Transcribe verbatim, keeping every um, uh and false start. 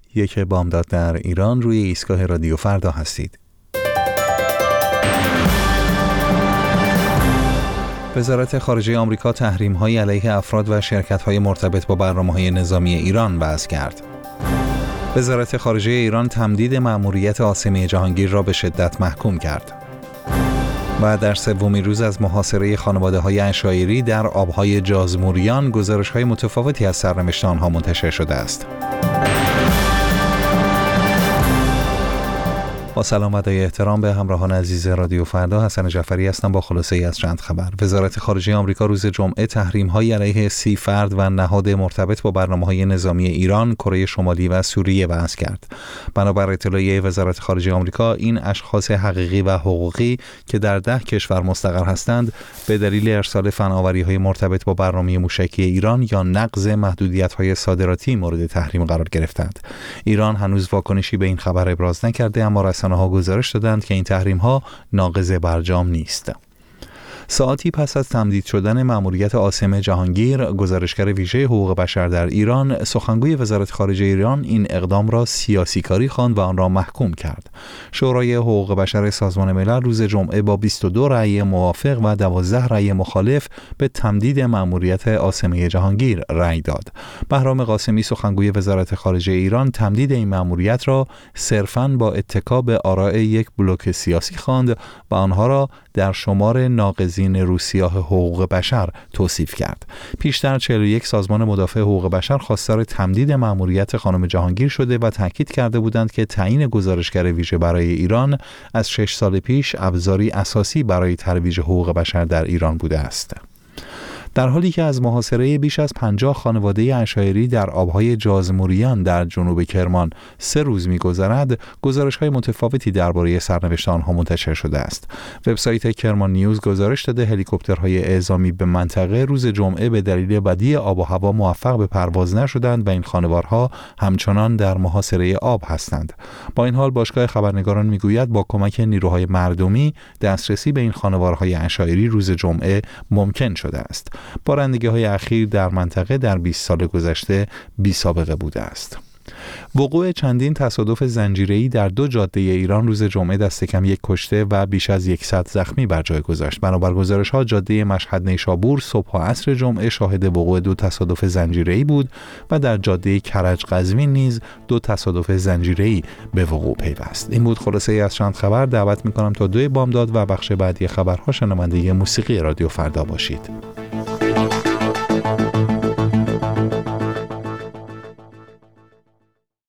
یک بامداد در ایران، روی ایستگاه رادیو فردا هستید. وزارت خارجه آمریکا تحریم‌های علیه افراد و شرکت‌های مرتبط با برنامه‌های نظامی ایران وضع کرد. وزارت خارجه ایران تمدید مأموریت عاصمه جهانگیر را به شدت محکوم کرد. و در سومین روز از محاصره خانواده‌های عشایری در آب‌های جازموریان، گزارش‌های متفاوتی از سرنوشت آنها منتشر شده است. با سلام و ادای احترام به همراهان عزیز رادیو فردا، حسن جعفری هستم با خلاصه‌ای از چند خبر. وزارت خارجه آمریکا روز جمعه تحریم‌های علیه سی فرد و نهاد مرتبط با برنامه‌های نظامی ایران، کره شمالی و سوریه وضع کرد. بنابر اطلاعیه وزارت خارجه آمریکا، این اشخاص حقیقی و حقوقی که در ده کشور مستقر هستند، به دلیل ارسال فناوری‌های مرتبط با برنامه موشکی ایران یا نقض محدودیت‌های صادراتی مورد تحریم قرار گرفتند. ایران هنوز واکنشی به این خبر ابراز نکرده، اما رسانه‌ها گزارش دادند که این تحریم‌ها ناقض برجام نیست. ساعتی پس از تمدید شدن مأموریت عاصمه جهانگیر، گزارشگر ویژه حقوق بشر در ایران، سخنگوی وزارت خارجه ایران این اقدام را سیاسی کاری خواند و آن را محکوم کرد. شورای حقوق بشر سازمان ملل روز جمعه با بیست و دو رأی موافق و دوازده رأی مخالف به تمدید مأموریت عاصمه جهانگیر رأی داد. بهرام قاسمی، سخنگوی وزارت خارجه ایران، تمدید این مأموریت را صرفاً با اتکا به آراء یک بلوک سیاسی خواند و آنها را در شمار ناقضین روسیاه حقوق بشر توصیف کرد. پیشتر چهل و یک سازمان مدافع حقوق بشر خواستار تمدید مأموریت خانم جهانگیر شده و تاکید کرده بودند که تعیین گزارشگر ویژه برای ایران از شش سال پیش ابزاری اساسی برای ترویج حقوق بشر در ایران بوده است. در حالی که از محاصره بیش از پنجاه خانواده عشایری در آبهای جازموریان در جنوب کرمان سه روز می‌گذرد، گزارش‌های متفاوتی درباره سرنوشت آنها منتشر شده است. وبسایت کرمان نیوز گزارش داده هلیکوپترهای اعزامی به منطقه روز جمعه به دلیل بدی آب و هوا موفق به پرواز نشدند و این خانوارها همچنان در محاصره آب هستند. با این حال باشگاه خبرنگاران می‌گوید با کمک نیروهای مردمی دسترسی به این خانوارهای عشایری روز جمعه ممکن شده است. بارندگی‌های اخیر در منطقه در بیست سال گذشته بی سابقه بوده است. وقوع چندین تصادف زنجیره‌ای در دو جاده ایران روز جمعه دست کم یک کشته و بیش از صد زخمی بر جای گذاشت. بنابر گزارش‌ها، جاده مشهد نیشابور صبح و عصر جمعه شاهد وقوع دو تصادف زنجیره‌ای بود و در جاده کرج قزوین نیز دو تصادف زنجیره‌ای به وقوع پیوست. این بود خلاصه‌ای از چند خبر. دعوت می‌کنم تا دوی بامداد و بخش بعدی خبرها شنونده موسیقی رادیو فردا باشید.